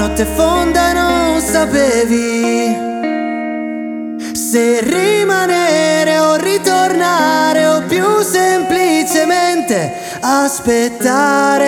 notte fonda e non sapevi se rimanere o ritornare o più semplicemente aspettare.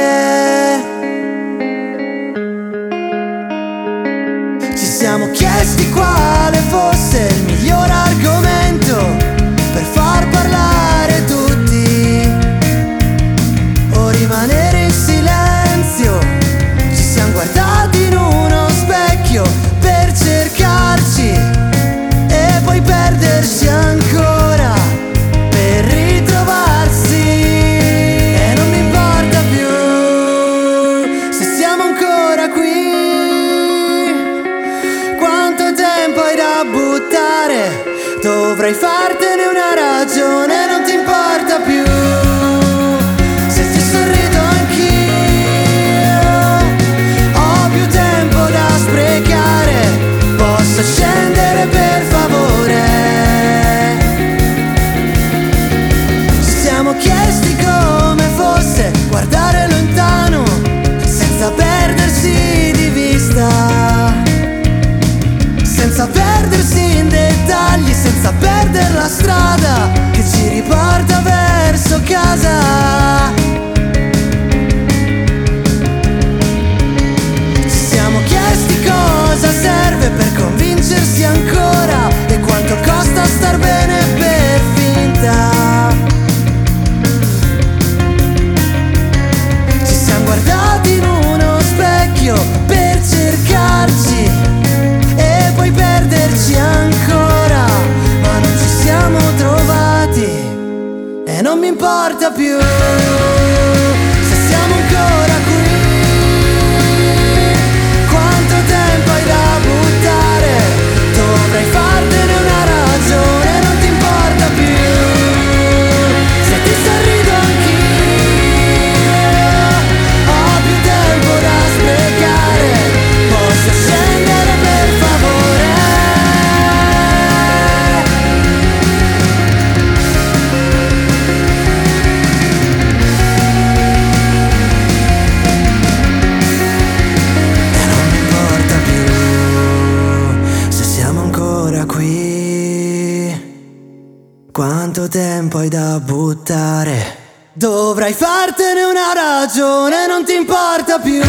Ci siamo chiesti quale fosse il miglior argomento per far parlare tutti o rimanere in silenzio. Ci siamo guardati in uno specchio per cercarci e poi perderci ancora per ritrovarsi. E non mi importa più se siamo ancora qui. Quanto tempo hai da buttare? Dovrei fartene una ragione, non ti importa più se ti sorrido anch'io. Ho più tempo da sprecare, posso scendere per favore. Ci siamo chiesti come fosse guardare lontano senza perdersi di vista, senza perdersi in dettagli, senza perdere la strada che ci riporta verso casa. Ci siamo chiesti cosa serve per convincersi ancora e quanto costa star bene per finta. Ci siamo guardati in uno specchio per cercarci e poi perderci ancora, ma non ci siamo trovati e non mi importa più se siamo ancora qui. Quanto tempo hai da buttare? Dovrei fartene una ragione, non ti importa più se ti sorrido anch'io. Ho più tempo da sprecare, posso scendere per favore. E non mi importa più se siamo ancora qui. Quanto tempo hai da buttare? Dovrai fartene una ragione, non ti importa più